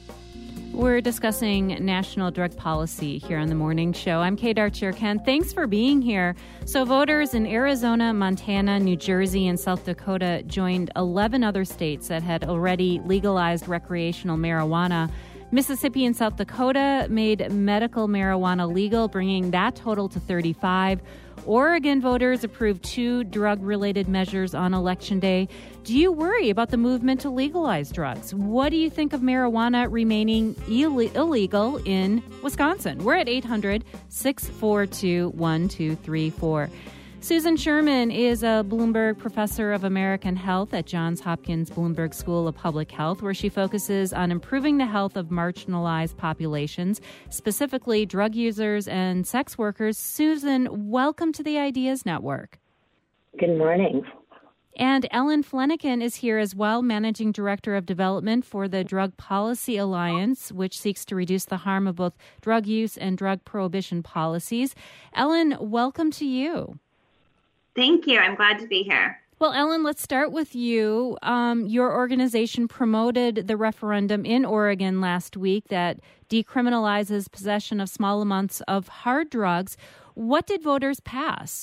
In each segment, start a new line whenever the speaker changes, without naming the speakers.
We're discussing national drug policy here on The Morning Show. I'm Kate Archer-Kent. Thanks for being here. So voters in Arizona, Montana, New Jersey, and South Dakota joined 11 other states that had already legalized recreational marijuana. Mississippi and South Dakota made medical marijuana legal, bringing that total to 35. Oregon voters approved 2 drug-related measures on Election Day. Do you worry about the movement to legalize drugs? What do you think of marijuana remaining illegal in Wisconsin? We're at 800-642-1234. Susan Sherman is a Bloomberg Professor of American Health at Johns Hopkins Bloomberg School of Public Health, where she focuses on improving the health of marginalized populations, specifically drug users and sex workers. Susan, welcome to the Ideas Network.
Good morning.
And Ellen Flanagan is here as well, Managing Director of Development for the Drug Policy Alliance, which seeks to reduce the harm of both drug use and drug prohibition policies. Ellen, welcome to you.
Thank you. I'm glad to be here.
Well, Ellen, let's start with you. Your organization promoted the referendum in Oregon last week that decriminalizes possession of small amounts of hard drugs. What did voters pass?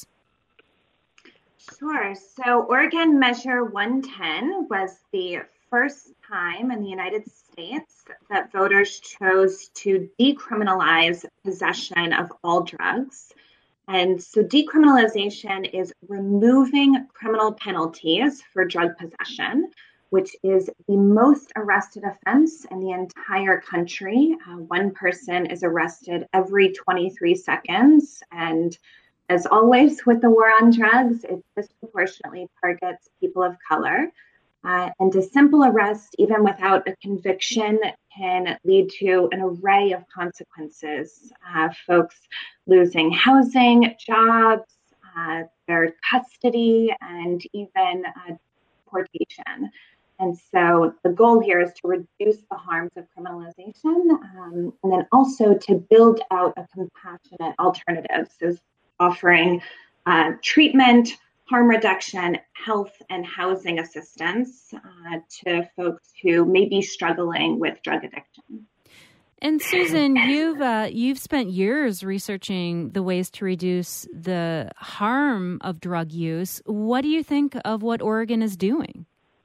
Sure. So Oregon Measure 110 was the first time in the United States that voters chose to decriminalize possession of all drugs. And so decriminalization is removing criminal penalties for drug possession, which is the most arrested offense in the entire country. One person is arrested every 23 seconds. And as always with the war on drugs, it disproportionately targets people of color. And a simple arrest, even without a conviction, can lead to an array of consequences. Folks losing housing, jobs, their custody, and even deportation. And so the goal here is to reduce the harms of criminalization and then also to build out a compassionate alternative. So offering treatment, harm reduction, health, and housing assistance to folks who may be struggling with drug addiction.
And Susan, you've spent years researching the ways to reduce the harm of drug use. What do you think of what Oregon is doing?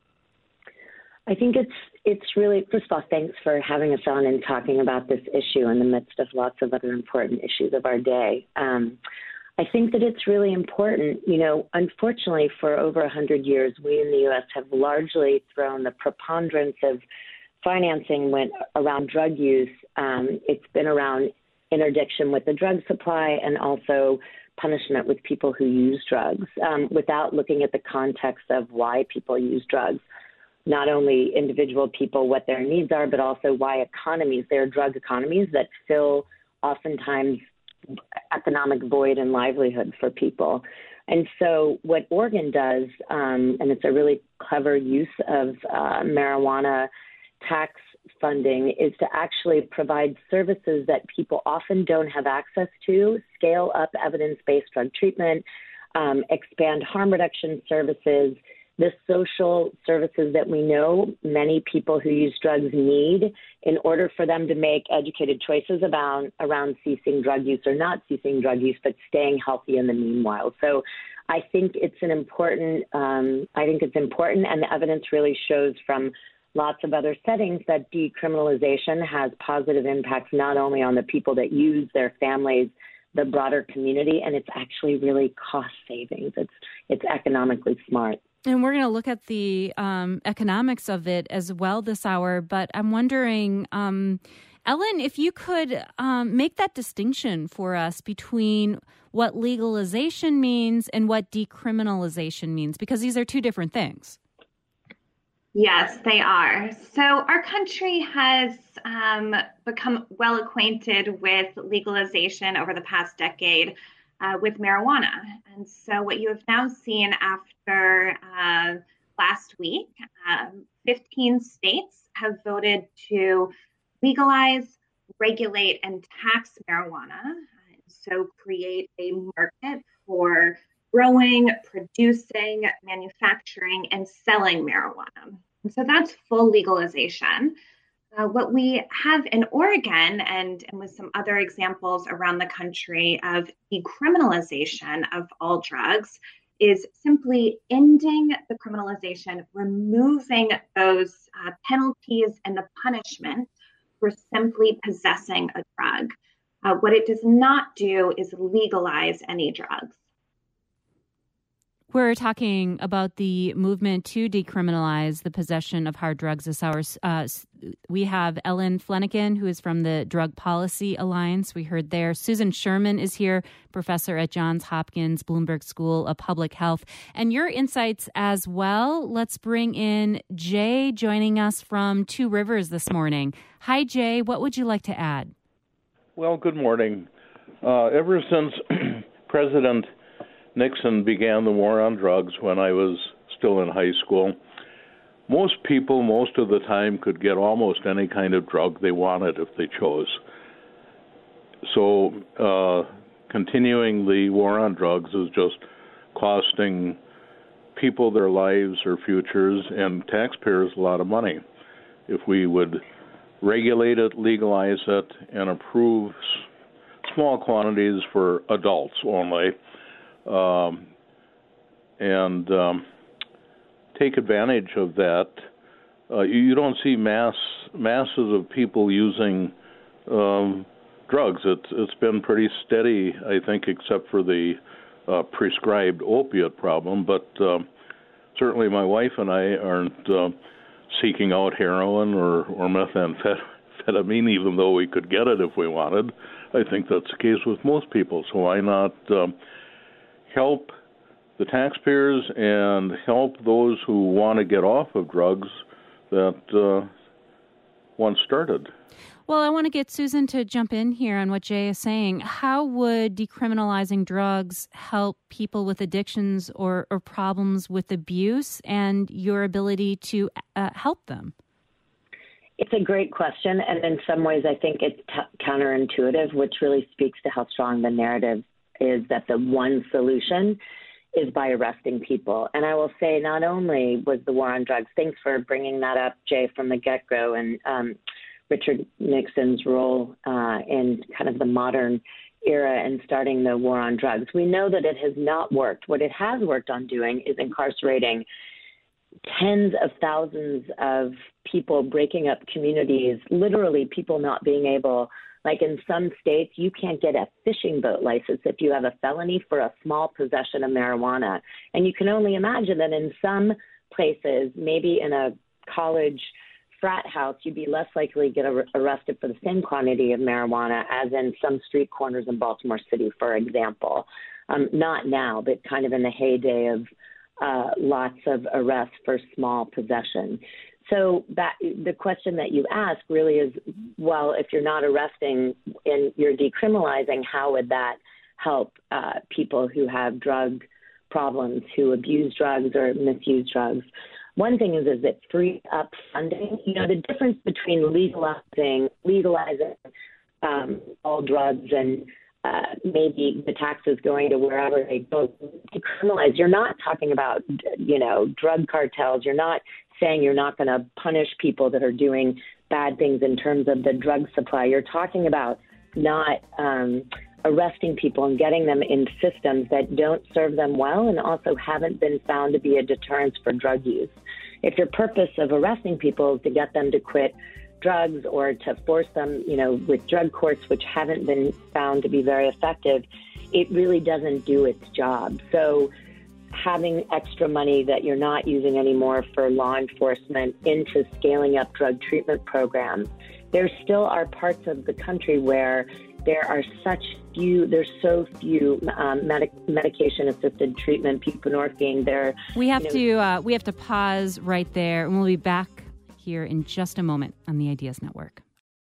I think it's really, first of all, thanks for having us on and talking about this issue in the midst of lots of other important issues of our day. I think that it's really important. You know, unfortunately, for over 100 years, we in the U.S. have largely thrown the preponderance of financing around drug use. It's been around interdiction with the drug supply and also punishment with people who use drugs without looking at the context of why people use drugs. Not only individual people, what their needs are, but also why economies, there are drug economies that fill oftentimes economic void and livelihood for people. And so what Oregon does, and it's a really clever use of marijuana tax funding, is to actually provide services that people often don't have access to, scale up evidence-based drug treatment, expand harm reduction services, the social services that we know many people who use drugs need in order for them to make educated choices around ceasing drug use or not ceasing drug use, but staying healthy in the meanwhile. So I think it's important, and the evidence really shows from lots of other settings that decriminalization has positive impacts not only on the people that use, their families, the broader community, and it's actually really cost savings. It's economically smart.
And we're going to look at the economics of it as well this hour. But I'm wondering, Ellen, if you could make that distinction for us between what legalization means and what decriminalization means, because these are two different things.
Yes, they are. So our country has become well acquainted with legalization over the past decade with marijuana. And so what you have now seen after last week, 15 states have voted to legalize, regulate, and tax marijuana. So create a market for growing, producing, manufacturing, and selling marijuana. And so that's full legalization. What we have in Oregon and with some other examples around the country of decriminalization of all drugs is simply ending the criminalization, removing those penalties and the punishment for simply possessing a drug. What it does not do is legalize any drugs.
We're talking about the movement to decriminalize the possession of hard drugs this hour. We have Ellen Flanagan, who is from the Drug Policy Alliance. We heard there. Susan Sherman is here, professor at Johns Hopkins Bloomberg School of Public Health. And your insights as well. Let's bring in Jay joining us from Two Rivers this morning. Hi, Jay. What would you like to add?
Well, good morning. Ever since President Nixon began the war on drugs when I was still in high school, most people, most of the time, could get almost any kind of drug they wanted if they chose. So continuing the war on drugs is just costing people their lives or futures and taxpayers a lot of money. If we would regulate it, legalize it, and approve small quantities for adults only, and take advantage of that. You don't see masses of people using drugs. It's been pretty steady, I think, except for the prescribed opiate problem. But certainly my wife and I aren't seeking out heroin or methamphetamine, even though we could get it if we wanted. I think that's the case with most people. So why not help the taxpayers and help those who want to get off of drugs that once started?
Well, I want to get Susan to jump in here on what Jay is saying. How would decriminalizing drugs help people with addictions or problems with abuse and your ability to help them?
It's a great question, and in some ways I think it's counterintuitive, which really speaks to how strong the narrative is that the one solution is by arresting people. And I will say not only was the war on drugs, thanks for bringing that up, Jay, from the get-go, and Richard Nixon's role in kind of the modern era and starting the war on drugs. We know that it has not worked. What it has worked on doing is incarcerating tens of thousands of people, breaking up communities, literally people not being able, like in some states, you can't get a fishing boat license if you have a felony for a small possession of marijuana. And you can only imagine that in some places, maybe in a college frat house, you'd be less likely to get arrested for the same quantity of marijuana as in some street corners in Baltimore City, for example. Not now, but kind of in the heyday of lots of arrests for small possession. So that the question that you ask really is, well, if you're not arresting and you're decriminalizing, how would that help people who have drug problems, who abuse drugs or misuse drugs? One thing is it frees up funding. You know, the difference between legalizing all drugs and maybe the taxes going to wherever they go. Decriminalize, you're not talking about, drug cartels. You're not saying you're not going to punish people that are doing bad things in terms of the drug supply. You're talking about not arresting people and getting them in systems that don't serve them well and also haven't been found to be a deterrence for drug use. If your purpose of arresting people is to get them to quit drugs or to force them, with drug courts, which haven't been found to be very effective, it really doesn't do its job. So having extra money that you're not using anymore for law enforcement into scaling up drug treatment programs, there still are parts of the country where there's so few medication-assisted treatment, buprenorphine.
We have to pause right there, and we'll be back here in just a moment on the Ideas Network.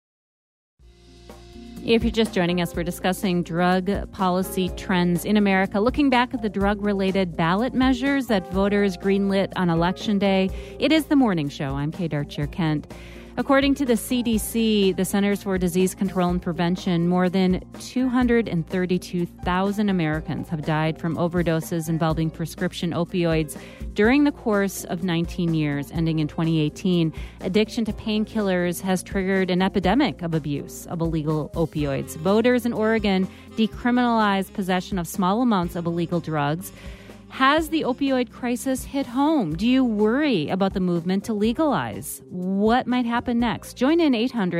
If you're just joining us, we're discussing drug policy trends in America, looking back at the drug-related ballot measures that voters greenlit on Election Day. It is The Morning Show. I'm Kate Archer-Kent. According to the CDC, the Centers for Disease Control and Prevention, more than 232,000 Americans have died from overdoses involving prescription opioids during the course of 19 years, ending in 2018. Addiction to painkillers has triggered an epidemic of abuse of illegal opioids. Voters in Oregon decriminalized possession of small amounts of illegal drugs. Has the opioid crisis hit home? Do you worry about the movement to legalize? What might happen next? Join in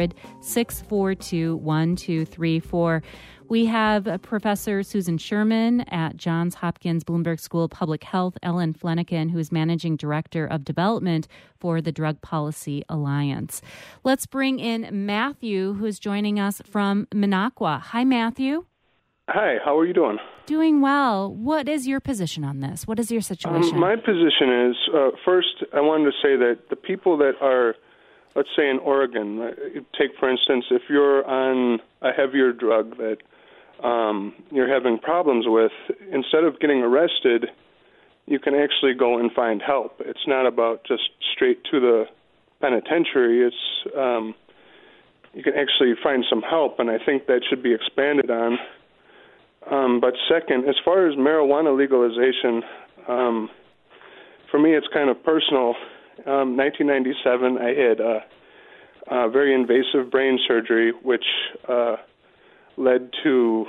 800-642-1234. We have Professor Susan Sherman at Johns Hopkins Bloomberg School of Public Health, Ellen Flanagan, who is Managing Director of Development for the Drug Policy Alliance. Let's bring in Matthew, who is joining us from Minocqua. Hi, Matthew.
Hi, how are you doing?
Doing well. What is your position on this? What is your situation?
My position is, first, I wanted to say that the people that are, let's say in Oregon, take for instance, if you're on a heavier drug that you're having problems with, instead of getting arrested, you can actually go and find help. It's not about just straight to the penitentiary. It's you can actually find some help, and I think that should be expanded on. But second, as far as marijuana legalization, for me it's kind of personal. 1997, I had a very invasive brain surgery, which led to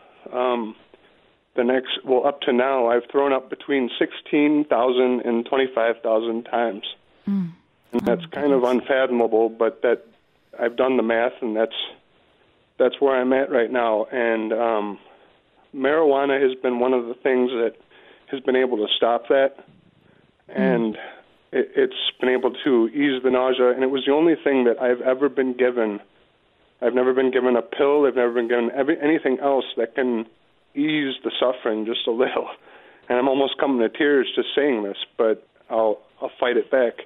up to now, I've thrown up between 16,000 and 25,000 times. And that's kind of unfathomable, but that I've done the math, and that's where I'm at right now. And marijuana has been one of the things that has been able to stop that, and it's been able to ease the nausea, and it was the only thing that I've ever been given. I've never been given a pill. I've never been given anything else that can ease the suffering just a little. And I'm almost coming to tears just saying this, but I'll fight it back.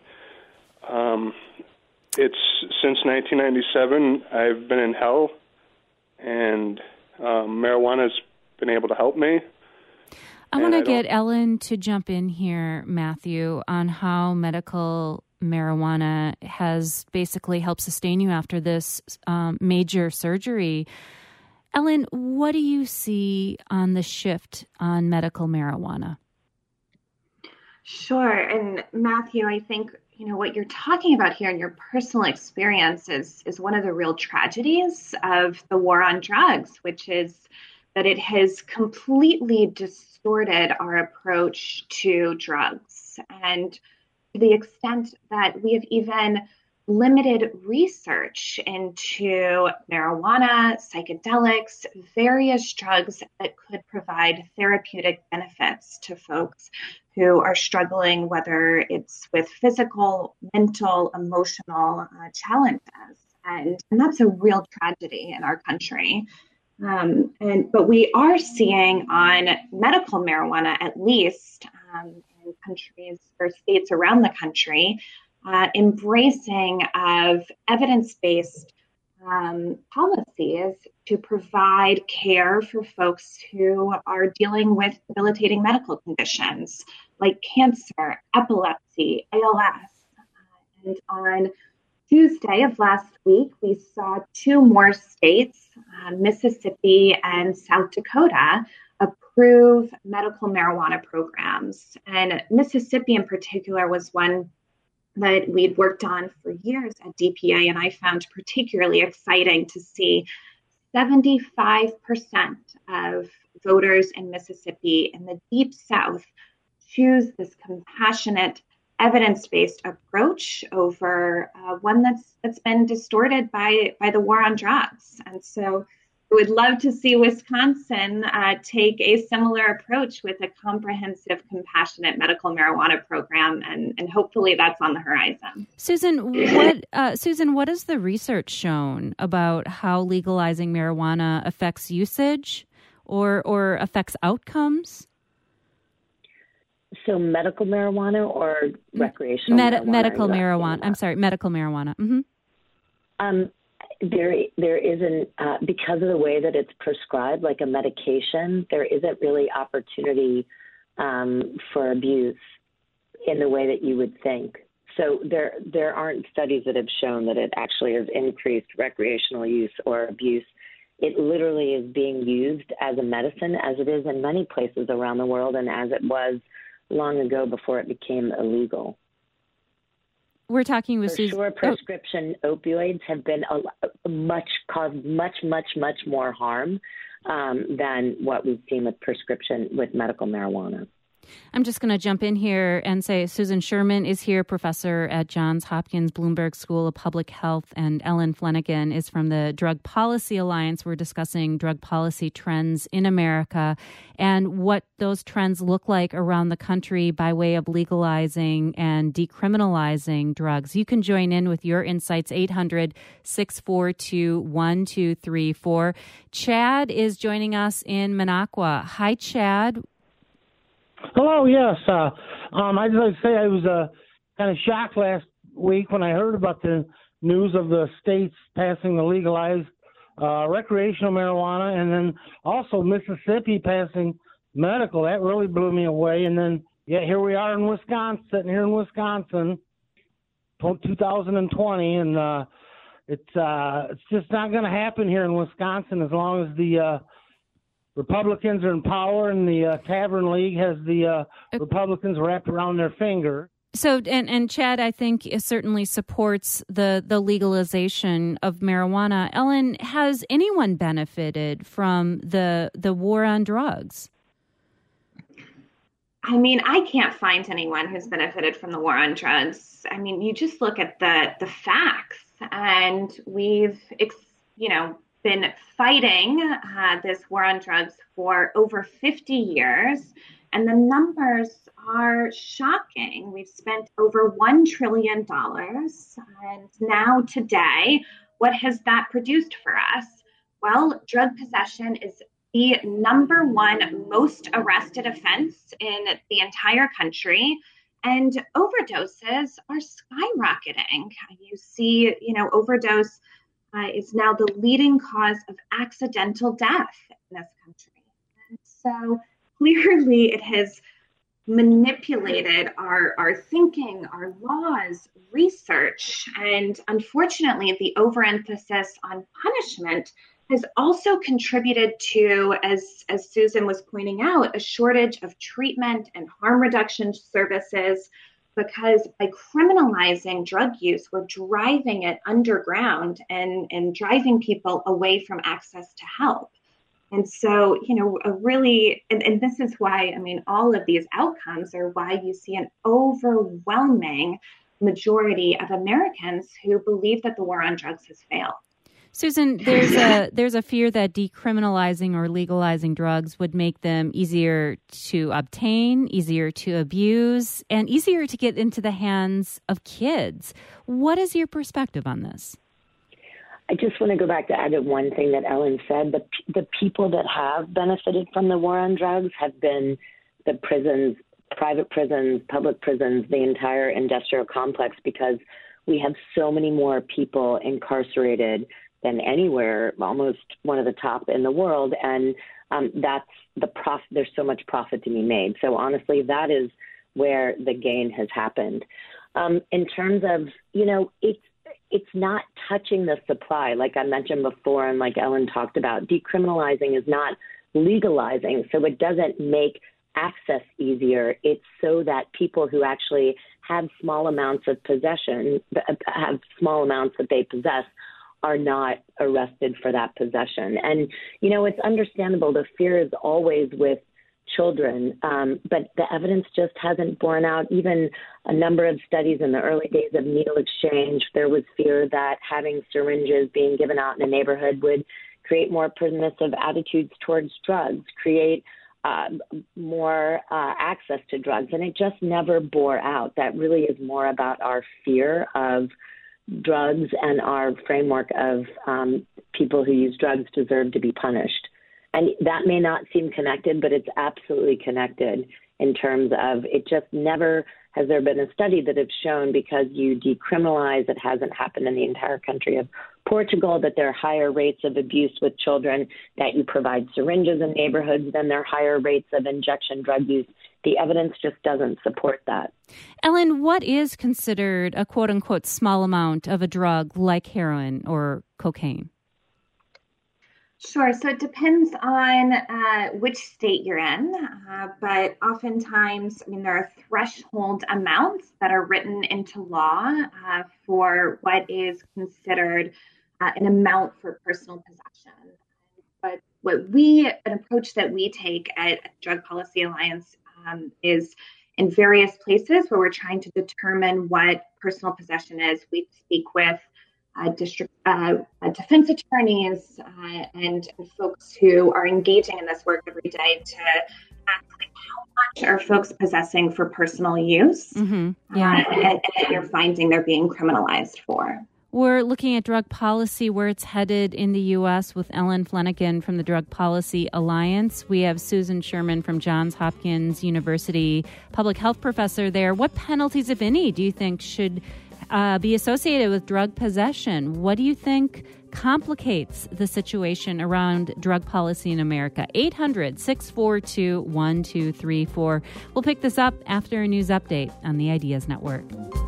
It's since 1997, I've been in hell, and marijuana's been able to help me.
I want to get Ellen to jump in here, Matthew, on how medical marijuana has basically helped sustain you after this major surgery. Ellen, what do you see on the shift on medical marijuana?
Sure. And Matthew, I think, what you're talking about here in your personal experience is one of the real tragedies of the war on drugs, which is that it has completely distorted our approach to drugs. And to the extent that we have even limited research into marijuana, psychedelics, various drugs that could provide therapeutic benefits to folks who are struggling, whether it's with physical, mental, emotional challenges. And that's a real tragedy in our country. But we are seeing on medical marijuana, at least in countries or states around the country, embracing of evidence-based policies to provide care for folks who are dealing with debilitating medical conditions like cancer, epilepsy, ALS. And on Tuesday of last week, we saw two more states, Mississippi and South Dakota, approve medical marijuana programs. And Mississippi in particular was one that we'd worked on for years at DPA, and I found particularly exciting to see 75% of voters in Mississippi in the Deep South choose this compassionate, evidence-based approach over one that's been distorted by the war on drugs. And so I would love to see Wisconsin take a similar approach with a comprehensive, compassionate medical marijuana program, and hopefully that's on the horizon.
Susan, what has the research shown about how legalizing marijuana affects usage or affects outcomes?
So medical marijuana or recreational marijuana?
Medical marijuana. I'm sorry, medical marijuana. Mm-hmm.
There isn't, because of the way that it's prescribed, like a medication, there isn't really opportunity for abuse in the way that you would think. So there aren't studies that have shown that it actually has increased recreational use or abuse. It literally is being used as a medicine, as it is in many places around the world, and as it was long ago before it became illegal.
We're talking with
Susan. For sure, prescription opioids have been caused much more harm than what we've seen with medical marijuana.
I'm just going to jump in here and say Susan Sherman is here, professor at Johns Hopkins Bloomberg School of Public Health, and Ellen Flanagan is from the Drug Policy Alliance. We're discussing drug policy trends in America and what those trends look like around the country by way of legalizing and decriminalizing drugs. You can join in with your insights, 800-642-1234. Chad is joining us in Minocqua. Hi, Chad.
Hello, yes. I'd like to say I was kind of shocked last week when I heard about the news of the states passing the legalized recreational marijuana, and then also Mississippi passing medical. That really blew me away. And then, here we are in Wisconsin, sitting here in Wisconsin, 2020, and it's just not going to happen here in Wisconsin as long as the Republicans are in power and the Tavern League has the Republicans wrapped around their finger.
So, and Chad, I think, certainly supports the legalization of marijuana. Ellen, has anyone benefited from the war on drugs?
I mean, I can't find anyone who's benefited from the war on drugs. I mean, you just look at the facts, and we've, been fighting this war on drugs for over 50 years, and the numbers are shocking. We've spent over $1 trillion, and now today, what has that produced for us? Well, drug possession is the number one most arrested offense in the entire country, and overdoses are skyrocketing. You see, overdose is now the leading cause of accidental death in this country. And so clearly it has manipulated our thinking, our laws, research, and unfortunately the overemphasis on punishment has also contributed to, as Susan was pointing out, a shortage of treatment and harm reduction services, because by criminalizing drug use, we're driving it underground and driving people away from access to help. And so, and this is why, all of these outcomes are why you see an overwhelming majority of Americans who believe that the war on drugs has failed.
Susan, there's a fear that decriminalizing or legalizing drugs would make them easier to obtain, easier to abuse, and easier to get into the hands of kids. What is your perspective on this?
I just want to go back to add one thing that Ellen said. The people that have benefited from the war on drugs have been the prisons, private prisons, public prisons, the entire industrial complex, because we have so many more people incarcerated than anywhere, almost one of the top in the world. And that's the profit. There's so much profit to be made. So honestly, that is where the gain has happened. In terms of, it's not touching the supply, like I mentioned before, and like Ellen talked about. Decriminalizing is not legalizing, so it doesn't make access easier. It's so that people who actually have small amounts of possession, have small amounts that they possess, are not arrested for that possession. And, it's understandable. The fear is always with children, but the evidence just hasn't borne out. Even a number of studies in the early days of needle exchange, there was fear that having syringes being given out in a neighborhood would create more permissive attitudes towards drugs, create more access to drugs. And it just never bore out. That really is more about our fear of drugs and our framework of people who use drugs deserve to be punished. And that may not seem connected, but it's absolutely connected in terms of it just never has there been a study that has shown because you decriminalize, it hasn't happened in the entire country of Portugal, that there are higher rates of abuse with children, that you provide syringes in neighborhoods, then there are higher rates of injection drug use the evidence just doesn't support that.
Ellen, what is considered a quote-unquote small amount of a drug like heroin or cocaine?
Sure. So it depends on which state you're in, but oftentimes, there are threshold amounts that are written into law for what is considered an amount for personal possession. But an approach that we take at Drug Policy Alliance is in various places where we're trying to determine what personal possession is. We speak with district defense attorneys and folks who are engaging in this work every day to ask how much are folks possessing for personal use,
mm-hmm. Yeah.
And you're finding they're being criminalized for.
We're looking at drug policy, where it's headed in the U.S. with Ellen Flanagan from the Drug Policy Alliance. We have Susan Sherman from Johns Hopkins University, public health professor there. What penalties, if any, do you think should be associated with drug possession? What do you think complicates the situation around drug policy in America? 800-642-1234. We'll pick this up after a news update on the Ideas Network.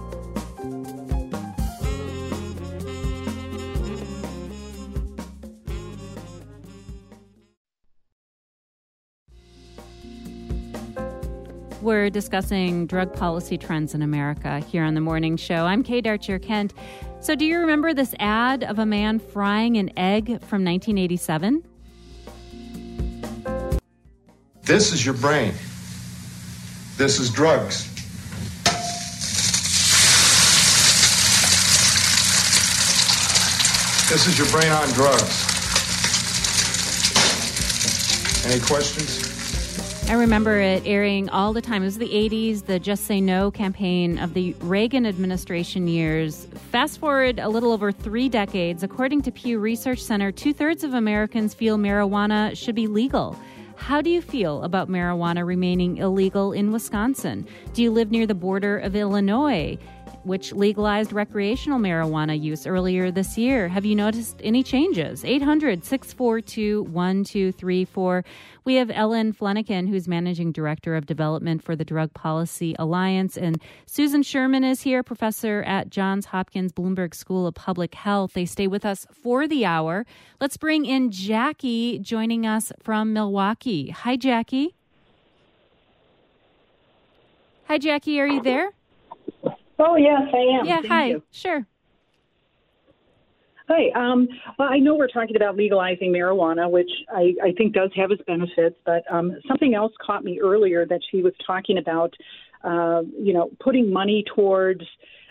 We're discussing drug policy trends in America here on The Morning Show. I'm Kay Darcher-Kent. So do you remember this ad of a man frying an egg from 1987?
This is your brain. This is drugs. This is your brain on drugs. Any questions?
I remember it airing all the time. It was the 80s, the Just Say No campaign of the Reagan administration years. Fast forward a little over 3 decades. According to Pew Research Center, 2/3 of Americans feel marijuana should be legal. How do you feel about marijuana remaining illegal in Wisconsin? Do you live near the border of Illinois, which legalized recreational marijuana use earlier this year? Have you noticed any changes? 800-642-1234. We have Ellen Flanagan, who's Managing Director of Development for the Drug Policy Alliance, and Susan Sherman is here, professor at Johns Hopkins Bloomberg School of Public Health. They stay with us for the hour. Let's bring in Jackie, joining us from Milwaukee. Hi, Jackie. Hi, Jackie. Are you there?
Oh, yes, I am.
Yeah,
Thank
hi.
you.
Sure.
Hi. Well, I know we're talking about legalizing marijuana, which I think does have its benefits, but something else caught me earlier that she was talking about, putting money towards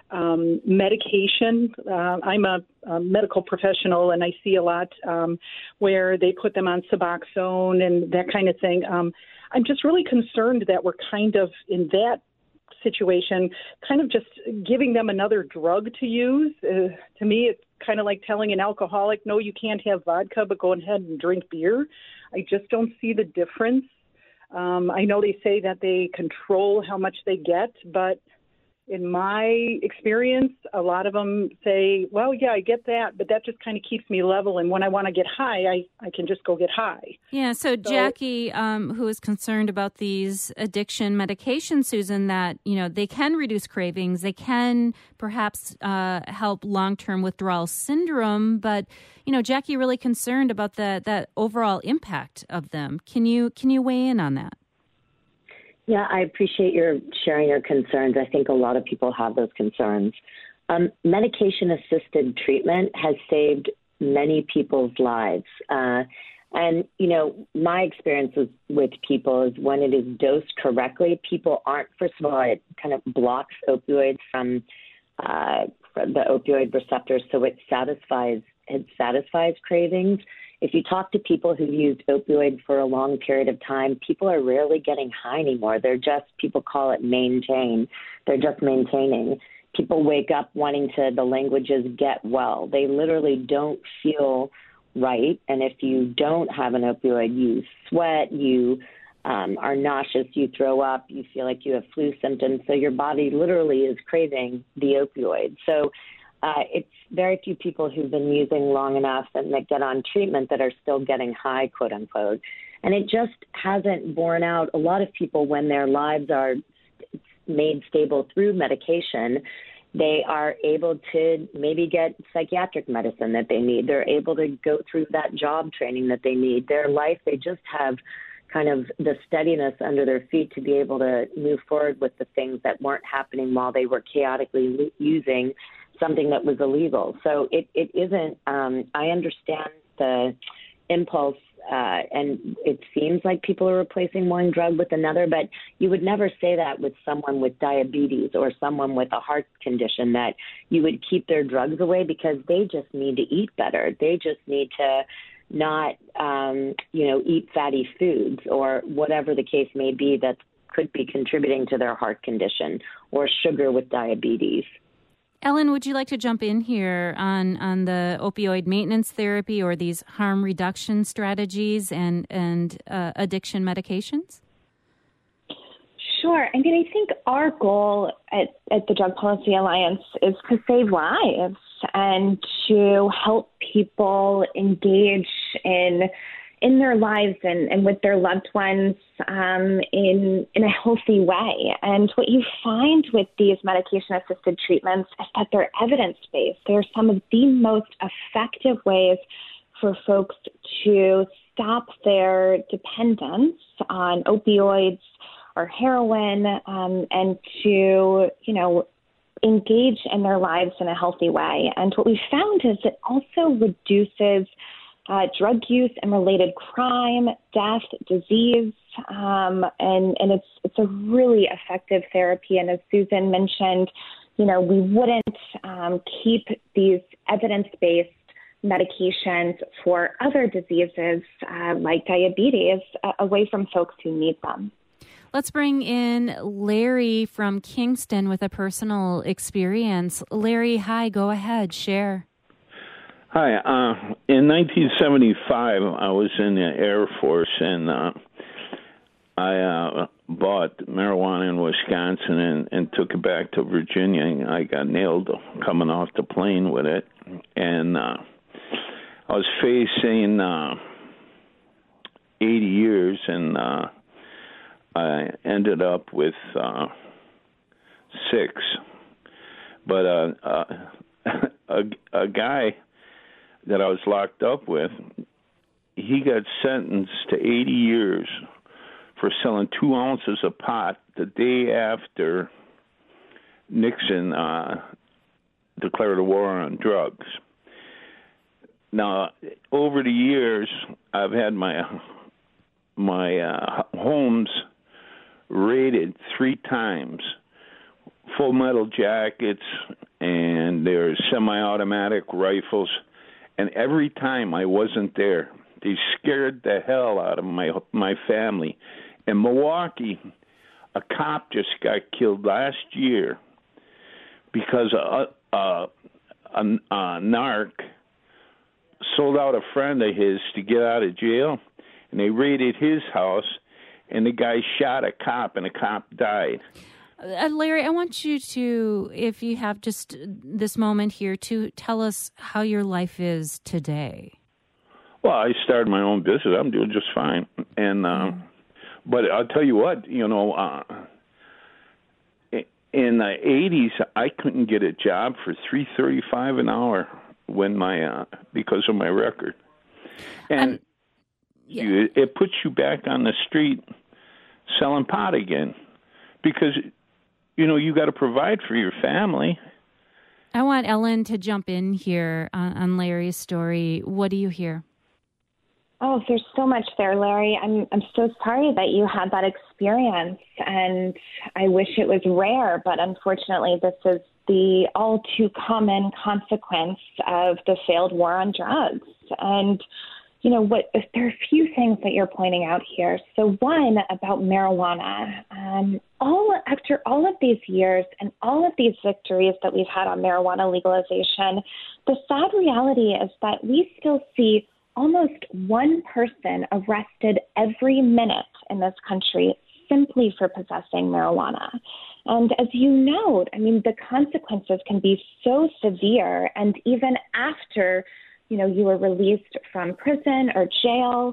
medication. I'm a medical professional, and I see a lot where they put them on Suboxone and that kind of thing. I'm just really concerned that we're kind of in that situation, kind of just giving them another drug to use. To me, it's kind of like telling an alcoholic, no, you can't have vodka, but go ahead and drink beer. I just don't see the difference. I know they say that they control how much they get, but in my experience, a lot of them say, well, yeah, I get that, but that just kind of keeps me level. And when I want to get high, I can just go get high.
Yeah, so Jackie, who is concerned about these addiction medications, Susan, that, they can reduce cravings, they can perhaps help long-term withdrawal syndrome, but, Jackie really concerned about that overall impact of them. Can you weigh in on that?
Yeah, I appreciate your sharing your concerns. I think a lot of people have those concerns. Medication-assisted treatment has saved many people's lives. And, my experience with people is when it is dosed correctly, people aren't, first of all, it kind of blocks opioids from the opioid receptors, so it satisfies cravings. If you talk to people who've used opioids for a long period of time, people are rarely getting high anymore. People call it maintain. They're just maintaining. People wake up wanting to, the language is get well. They literally don't feel right. And if you don't have an opioid, you sweat, you are nauseous, you throw up, you feel like you have flu symptoms. So your body literally is craving the opioid. So it's very few people who've been using long enough and that get on treatment that are still getting high, quote unquote. And it just hasn't borne out. A lot of people, when their lives are made stable through medication, they are able to maybe get psychiatric medicine that they need. They're able to go through that job training that they need. Their life, they just have kind of the steadiness under their feet to be able to move forward with the things that weren't happening while they were chaotically using something that was illegal. So it isn't, I understand the impulse, and it seems like people are replacing one drug with another, but you would never say that with someone with diabetes or someone with a heart condition, that you would keep their drugs away, because they just need to eat better. They just need to not, eat fatty foods or whatever the case may be that could be contributing to their heart condition, or sugar with diabetes.
Ellen, would you like to jump in here on the opioid maintenance therapy or these harm reduction strategies and addiction medications?
Sure. I mean, I think our goal at the Drug Policy Alliance is to save lives and to help people engage in their lives and with their loved ones in a healthy way. And what you find with these medication-assisted treatments is that they're evidence-based. They're some of the most effective ways for folks to stop their dependence on opioids or heroin, and to, engage in their lives in a healthy way. And what we found is it also reduces drug use and related crime, death, disease, and it's a really effective therapy. And as Susan mentioned, we wouldn't keep these evidence-based medications for other diseases like diabetes away from folks who need them.
Let's bring in Larry from Kingston with a personal experience. Larry, hi, go ahead, share.
Hi. In 1975, I was in the Air Force, and I bought marijuana in Wisconsin and took it back to Virginia. And I got nailed coming off the plane with it. And I was facing 80 years, and I ended up with 6. But a guy that I was locked up with, he got sentenced to 80 years for selling 2 ounces of pot the day after Nixon declared a war on drugs. Now, over the years, I've had my homes raided 3 times, full metal jackets, and there's semi-automatic rifles. And every time I wasn't there, they scared the hell out of my family. In Milwaukee, a cop just got killed last year because a narc sold out a friend of his to get out of jail, and they raided his house, and the guy shot a cop, and the cop died.
Larry, I want you to, if you have just this moment here, to tell us how your life is today.
Well, I started my own business. I'm doing just fine. And but I'll tell you what, in the 80s, I couldn't get a job for $3.35 an hour when because of my record. And it puts you back on the street selling pot again, because you got to provide for your family.
I want Ellen to jump in here on Larry's story. What do you hear?
Oh, there's so much there, Larry. I'm so sorry that you had that experience, and I wish it was rare, but unfortunately this is the all too common consequence of the failed war on drugs. And there are a few things that you're pointing out here. So one, about marijuana. After all of these years and all of these victories that we've had on marijuana legalization, the sad reality is that we still see almost 1 person arrested every minute in this country simply for possessing marijuana. And as you note, the consequences can be so severe, and even after you were released from prison or jail,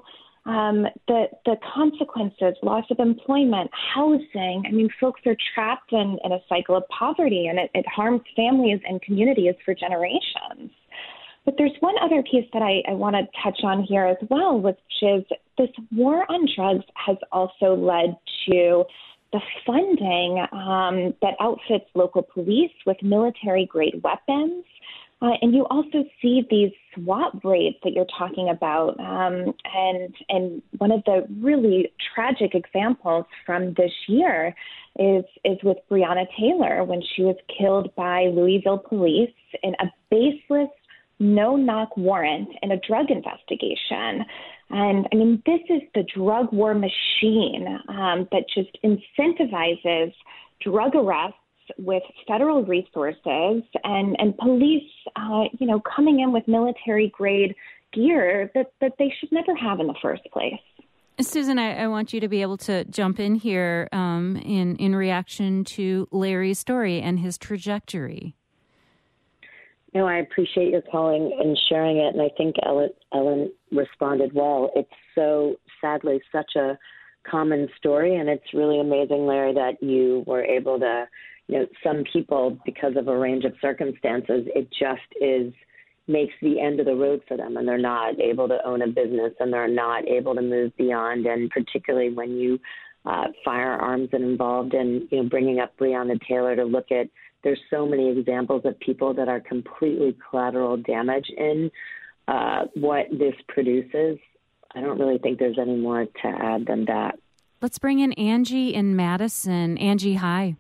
the consequences, loss of employment, housing. I mean, folks are trapped in a cycle of poverty, and it harms families and communities for generations. But there's one other piece that I want to touch on here as well, which is this war on drugs has also led to the funding that outfits local police with military-grade weapons. And you also see these swap raids that you're talking about. And one of the really tragic examples from this year is with Breonna Taylor when she was killed by Louisville police in a baseless, no-knock warrant in a drug investigation. And I mean, this is the drug war machine that just incentivizes drug arrests with federal resources and police, coming in with military-grade gear that they should never have in the first place.
Susan, I want you to be able to jump in here in reaction to Larry's story and his trajectory.
No, I appreciate your calling and sharing it, and I think Ellen responded well. It's so sadly such a common story, and it's really amazing, Larry, that you were able to, some people, because of a range of circumstances, it just makes the end of the road for them, and they're not able to own a business, and they're not able to move beyond, and particularly when you firearms and involved in, bringing up Breonna Taylor to look at. There's so many examples of people that are completely collateral damage in what this produces. I don't really think there's any more to add than that.
Let's bring in Angie in Madison. Angie, hi.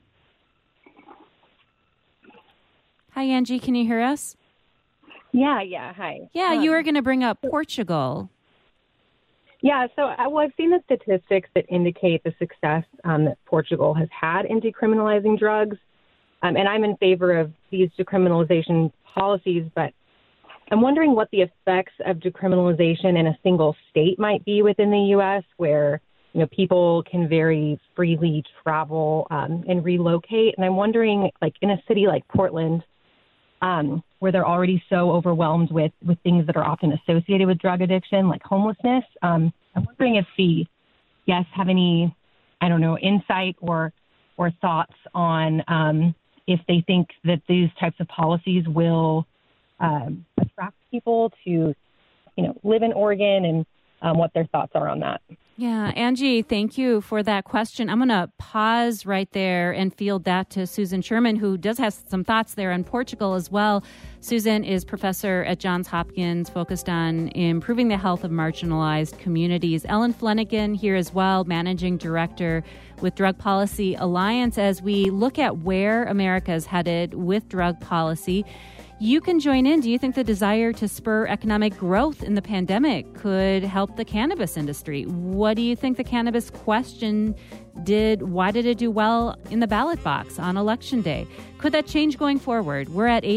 Hi, Angie. Can you hear us?
Yeah. Hi.
Yeah, you were going to bring up Portugal.
Yeah, so I've seen the statistics that indicate the success that Portugal has had in decriminalizing drugs. And I'm in favor of these decriminalization policies, but I'm wondering what the effects of decriminalization in a single state might be within the U.S., where people can very freely travel and relocate. And I'm wondering, like in a city like Portland, where they're already so overwhelmed with things that are often associated with drug addiction, like homelessness. I'm wondering if the guests have any, insight or thoughts on if they think that these types of policies will attract people to, live in Oregon, and what their thoughts are on that.
Yeah, Angie, thank you for that question. I'm going to pause right there and field that to Susan Sherman, who does have some thoughts there on Portugal as well. Susan is professor at Johns Hopkins, focused on improving the health of marginalized communities. Ellen Flanagan here as well, managing director with Drug Policy Alliance. As we look at where America is headed with drug policy, you can join in. Do you think the desire to spur economic growth in the pandemic could help the cannabis industry? What do you think the cannabis question did? Why did it do well in the ballot box on Election Day? Could that change going forward? We're at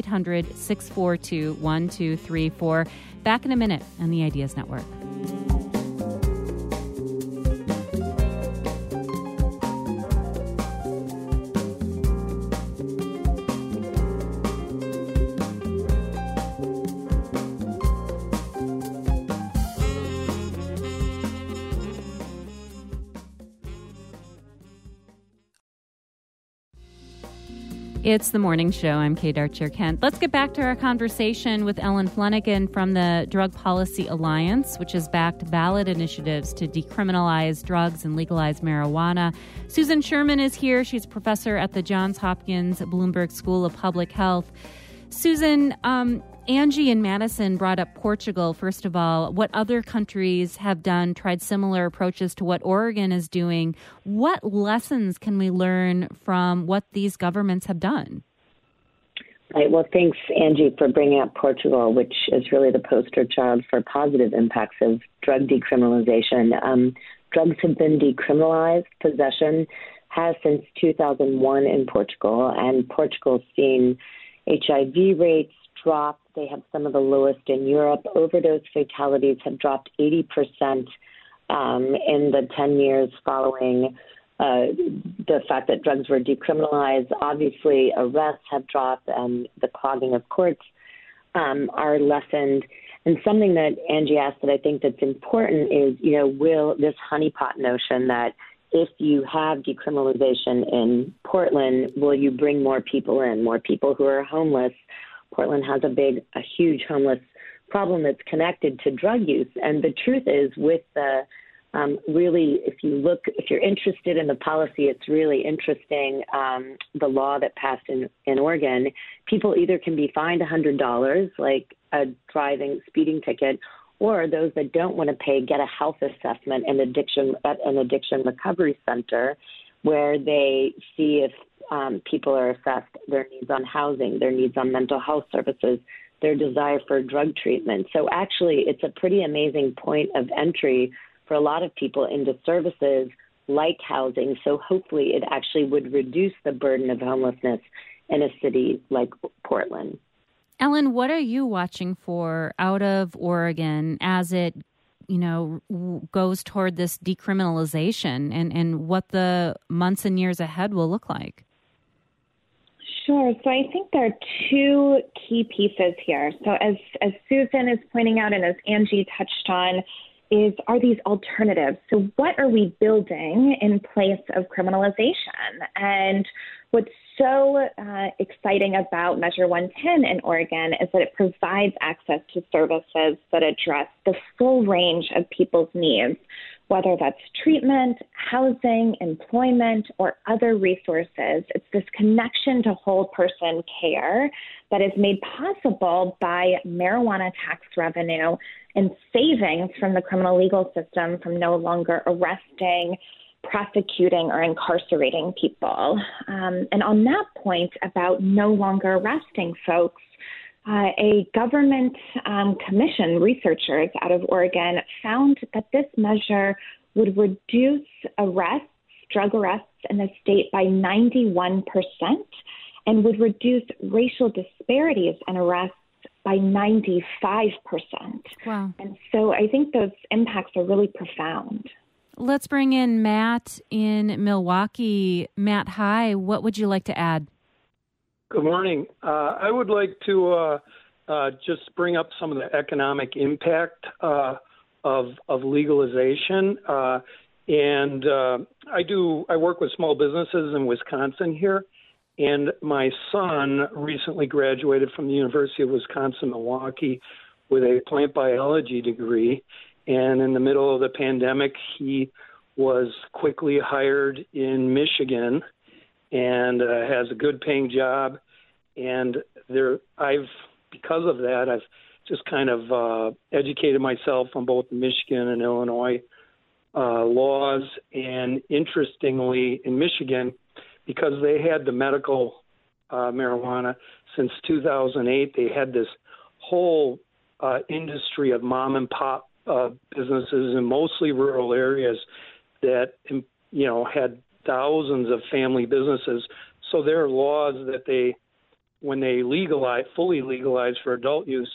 800-642-1234. Back in a minute on the Ideas Network. It's the morning show. I'm Kate Archer-Kent. Let's get back to our conversation with Ellen Flanagan from the Drug Policy Alliance, which has backed ballot initiatives to decriminalize drugs and legalize marijuana. Susan Sherman is here. She's a professor at the Johns Hopkins Bloomberg School of Public Health. Susan, Angie in Madison brought up Portugal, first of all. What other countries have tried similar approaches to what Oregon is doing? What lessons can we learn from what these governments have done?
Right. Well, thanks, Angie, for bringing up Portugal, which is really the poster child for positive impacts of drug decriminalization. Drugs have been decriminalized. Possession has since 2001 in Portugal, and Portugal's seen HIV rates drop. They have some of the lowest in Europe. Overdose fatalities have dropped 80% in the 10 years following the fact that drugs were decriminalized. Obviously, arrests have dropped and the clogging of courts are lessened. And something that Angie asked that I think that's important is, will this honeypot notion that if you have decriminalization in Portland, will you bring more people in, more people who are homeless? Portland has a huge homeless problem that's connected to drug use. And the truth is, with the really, if you're interested in the policy, it's really interesting. The law that passed in Oregon, people either can be fined $100, like a speeding ticket, or those that don't want to pay get a health assessment at an addiction recovery center, where they see if people are assessed their needs on housing, their needs on mental health services, their desire for drug treatment. So actually, it's a pretty amazing point of entry for a lot of people into services like housing. So hopefully it actually would reduce the burden of homelessness in a city like Portland.
Ellen, what are you watching for out of Oregon as it, goes toward this decriminalization and what the months and years ahead will look like?
Sure. So I think there are two key pieces here. So as Susan is pointing out and as Angie touched on, are these alternatives? So what are we building in place of criminalization? And what's so exciting about Measure 110 in Oregon is that it provides access to services that address the full range of people's needs, whether that's treatment, housing, employment, or other resources. It's this connection to whole person care that is made possible by marijuana tax revenue and savings from the criminal legal system from no longer arresting, prosecuting, or incarcerating people. And on that point about no longer arresting folks, a government commission, researchers out of Oregon, found that this measure would reduce drug arrests in the state by 91% and would reduce racial disparities in arrests by 95%.
Wow.
And so I think those impacts are really profound.
Let's bring in Matt in Milwaukee. Matt, hi. What would you like to add?
Good morning. I would like to just bring up some of the economic impact of legalization. And I work with small businesses in Wisconsin here. And my son recently graduated from the University of Wisconsin-Milwaukee with a plant biology degree. And in the middle of the pandemic, he was quickly hired in Michigan and has a good paying job. And because of that, I've just kind of educated myself on both the Michigan and Illinois laws. And interestingly, in Michigan, because they had the medical marijuana since 2008, they had this whole industry of mom and pop businesses in mostly rural areas that, had thousands of family businesses. So there are laws that when they fully legalized for adult use,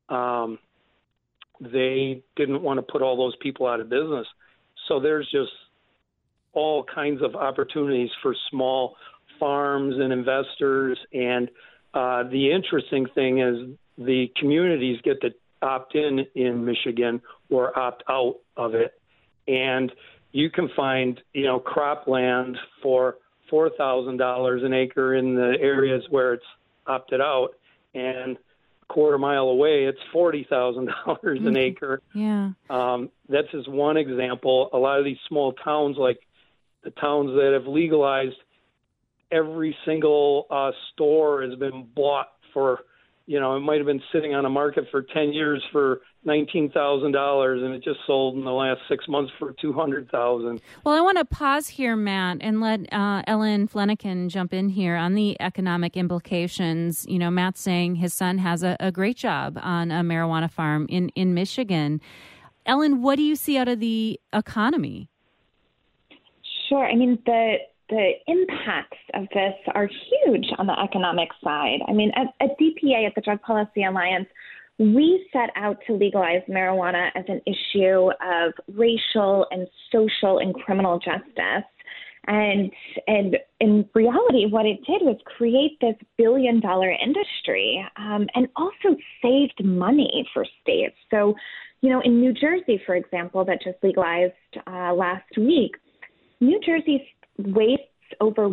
they didn't want to put all those people out of business. So there's just all kinds of opportunities for small farms and investors. And the interesting thing is the communities get to opt in Michigan or opt out of it. And you can find, cropland for $4,000 an acre in the areas where it's opted out, and a quarter mile away, it's $40,000 an acre.
Yeah.
That's just one example. A lot of these small towns, like the towns that have legalized, every single store has been bought for, it might have been sitting on a market for 10 years for $19,000, and it just sold in the last 6 months for $200,000.
Well, I want to pause here, Matt, and let Ellen Flanagan jump in here on the economic implications. Matt's saying his son has a great job on a marijuana farm in Michigan. Ellen, what do you see out of the economy?
Sure. I mean, the impacts of this are huge on the economic side. I mean, at DPA, at the Drug Policy Alliance, we set out to legalize marijuana as an issue of racial and social and criminal justice. And in reality, what it did was create this billion-dollar industry and also saved money for states. So, in New Jersey, for example, that just legalized last week, New Jersey wastes over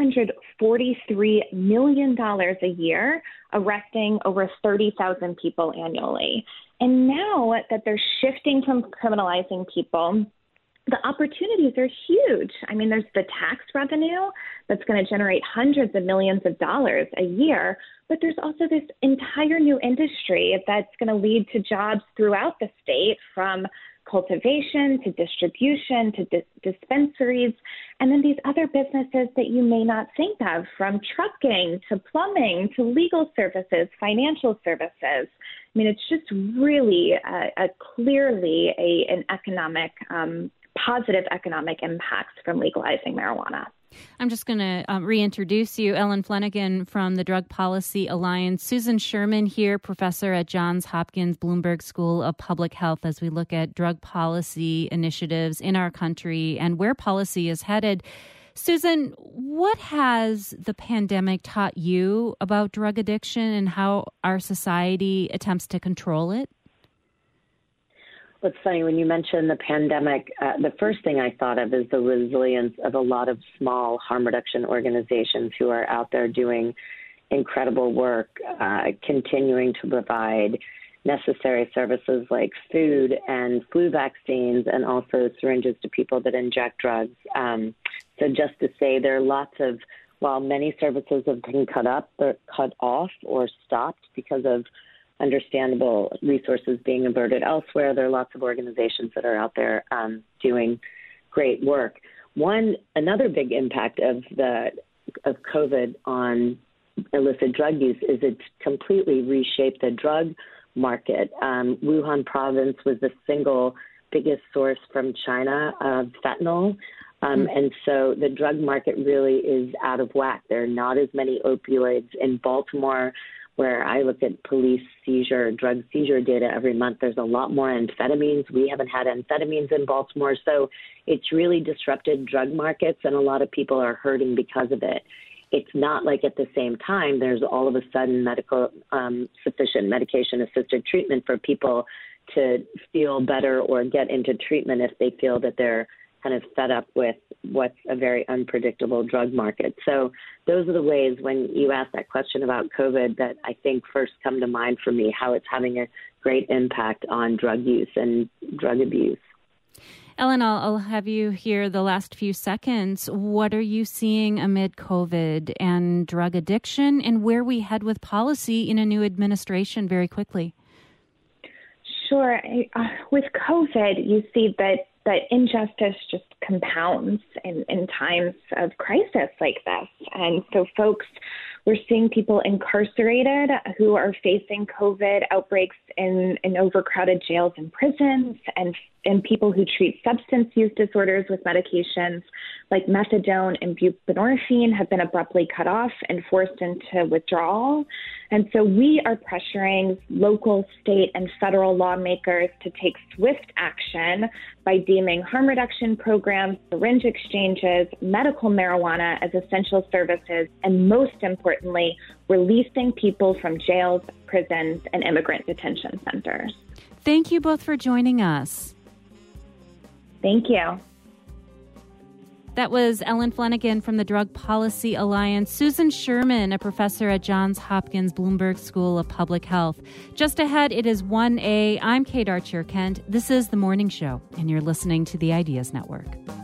$143 million a year, arresting over 30,000 people annually. And now that they're shifting from criminalizing people, the opportunities are huge. I mean, there's the tax revenue that's going to generate hundreds of millions of dollars a year, but there's also this entire new industry that's going to lead to jobs throughout the state, from cultivation to distribution to dispensaries, and then these other businesses that you may not think of, from trucking to plumbing to legal services, financial services. I mean, it's just really clearly an economic, positive economic impacts from legalizing marijuana.
I'm just going to reintroduce you, Ellen Flanagan from the Drug Policy Alliance. Susan Sherman here, professor at Johns Hopkins Bloomberg School of Public Health, as we look at drug policy initiatives in our country and where policy is headed. Susan, what has the pandemic taught you about drug addiction and how our society attempts to control it?
Well, it's funny, when you mentioned the pandemic, the first thing I thought of is the resilience of a lot of small harm reduction organizations who are out there doing incredible work, continuing to provide necessary services like food and flu vaccines and also syringes to people that inject drugs. So just to say, there are lots of, while many services have been cut off or stopped because of understandable resources being averted elsewhere, there are lots of organizations that are out there doing great work. Another big impact of COVID on illicit drug use is it's completely reshaped the drug market. Wuhan province was the single biggest source from China of fentanyl. And so the drug market really is out of whack. There are not as many opioids in Baltimore, where I look at police drug seizure data every month. There's a lot more amphetamines. We haven't had amphetamines in Baltimore. So it's really disrupted drug markets, and a lot of people are hurting because of it. It's not like at the same time there's all of a sudden sufficient medication-assisted treatment for people to feel better or get into treatment if they feel that they're kind of fed up with what's a very unpredictable drug market. So those are the ways, when you ask that question about COVID, that I think first come to mind for me, how it's having a great impact on drug use and drug abuse.
Ellen, I'll have you here the last few seconds. What are you seeing amid COVID and drug addiction, and where we head with policy in a new administration very quickly?
Sure. With COVID, you see that injustice just compounds in times of crisis like this. And so we're seeing people incarcerated who are facing COVID outbreaks in overcrowded jails and prisons, and people who treat substance use disorders with medications like methadone and buprenorphine have been abruptly cut off and forced into withdrawal. And so we are pressuring local, state, and federal lawmakers to take swift action by deeming harm reduction programs, syringe exchanges, medical marijuana as essential services, and most importantly, releasing people from jails, prisons, and immigrant detention centers.
Thank you both for joining us.
Thank you.
That was Ellen Flanagan from the Drug Policy Alliance, Susan Sherman, a professor at Johns Hopkins Bloomberg School of Public Health. Just ahead, it is 1A. I'm Kate Archer-Kent. This is The Morning Show, and you're listening to the Ideas Network.